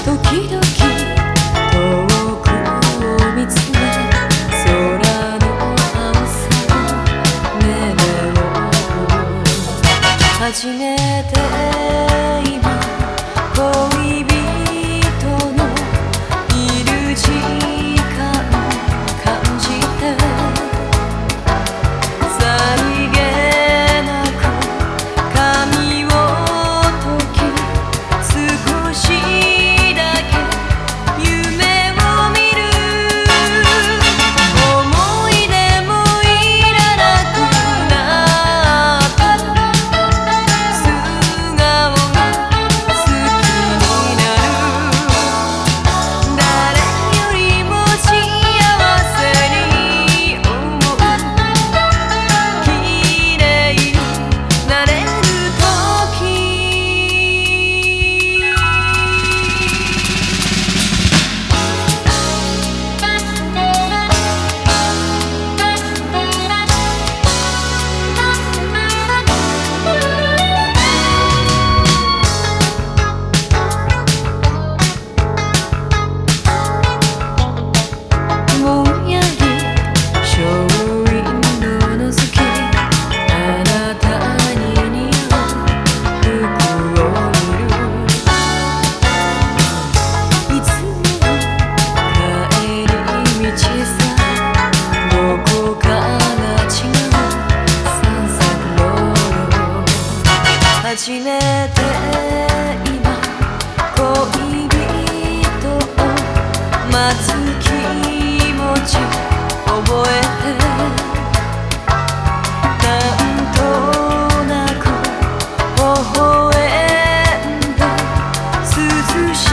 時々遠くを見つめ空の青さをめでよう。初めて今恋人のいる時間感じてさりげなく髪を解き少しだけ夢を見る。思い出もいらなくなった素顔が好きになる。誰よりも幸せに思う。綺麗になれる時。ぼんやりショーウィンドウのぞきあなたに似合う服を見る。いつも帰り道さどこかが違う散策路。初めて今恋人を待つ気持ち覚えてなんとなく微笑んで涼し